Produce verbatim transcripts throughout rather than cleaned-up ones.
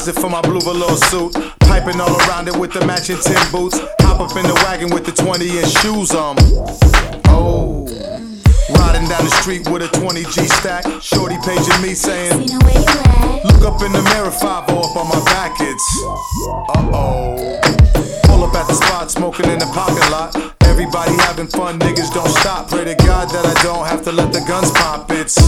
closet for my blue velour suit. Piping all around it with the matching tin boots. Hop up in the wagon with the twenty inch shoes on. Oh, riding down the street with a twenty G stack. Shorty paging me saying, you know where you at? look up in the mirror, five up on my back, it's uh-oh. Pull up at the spot, smoking in the parking lot. Everybody having fun, niggas don't stop. Pray to God that I don't have to let the guns pop, it's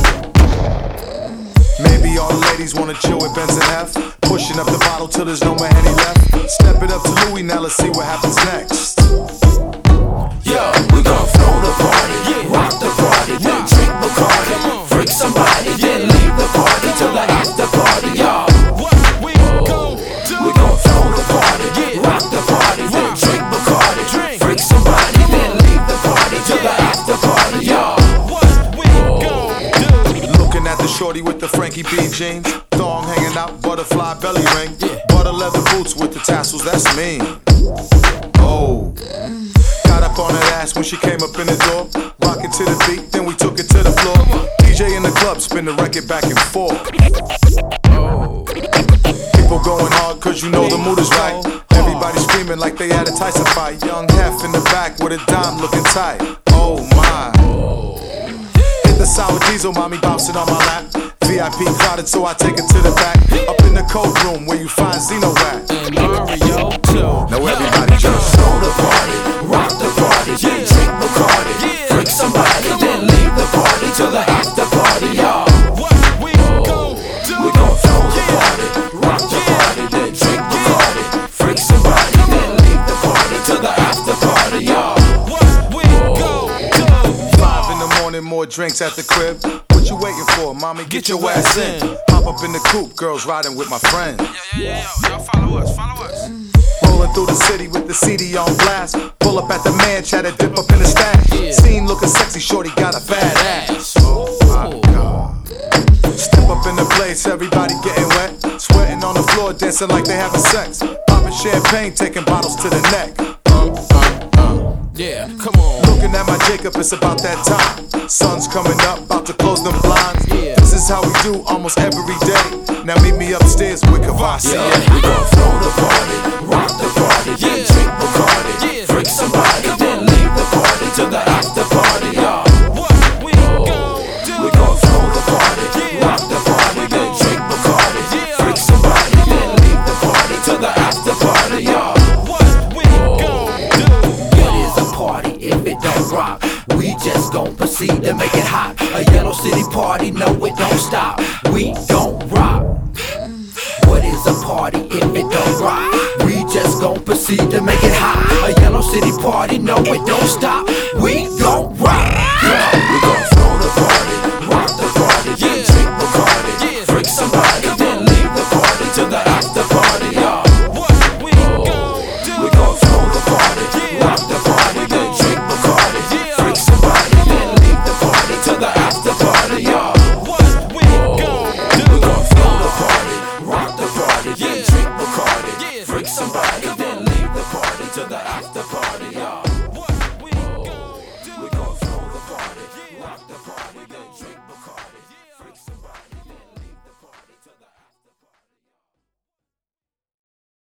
maybe all the ladies wanna chill with Benz and F. Pushing up the bottle till there's no more Henny left. Step it up to Louis, now let's see what happens next. Yo, we gon' throw the party, rock the party, then drink Bacardi, freak somebody, then leave the party till the after party, y'all. What we gon' do? We gon' throw the party, rock the party, then drink Bacardi, freak somebody, then leave the party till the after party, y'all. What we gon' do? Looking at the shorty with the Frankie B jeans, thong hanging out, butterfly belly ring, butter leather boots with the tassels, that's me. Oh, got up on that ass when she came up in the door, rocking to the beat, then we took it to the floor. D J in the club, spin the record back and forth. Oh, people going hard cause you know the mood is right. Everybody screaming like they had a Tyson fight. Young Hef in the back with a dime looking tight. Oh my, hit the sour diesel, mommy bouncing on my lap. V I P crowded, so I take it to the back. Up in the cold room where you find Zeno at. And Mario too. Now everybody just Throw the party, rock the party, then drink Bacardi, freak somebody, then leave the party till the after party, y'all. What we gon' do? We gon' throw the party, rock the party, then drink Bacardi, freak somebody, then leave the party till the after party, y'all. What we gon' do? five in the morning, more drinks at the crib. What you waiting for, mommy? Get your ass in. Hop up in the coupe, girls riding with my friends. Yeah, yeah, yeah, y'all follow us, follow us. Rolling through the city with the C D on blast. Pull up at the man, chat and dip up in the stack. Scene looking sexy, shorty got a fat ass. Oh my God. Step up in the place, everybody getting wet. Sweating on the floor, dancing like they having sex. Popping champagne, taking bottles to the neck. Uh, uh, uh. Yeah, come on. Looking at my Jacob, it's about that time. Sun's coming up, about to close them blinds. Yeah. This is how we do almost every day. Now meet me upstairs with Kavasi. Yeah, we gon' throw the party, rock the party, then drink Bacardi, freak somebody, then leave the party till the after party, y'all. What we gon' do? We gon' throw the party, rock the party, then drink Bacardi, freak somebody, then leave the party till the after party, y'all. What we gon' do? What is a party if it don't rock? We just gon' proceed to make it hot. A Yellow City party, no it don't stop. We gon' rock. What is a party if it don't rock? We just gon' proceed to make it hot. A Yellow City party, no it don't stop. We gon' rock.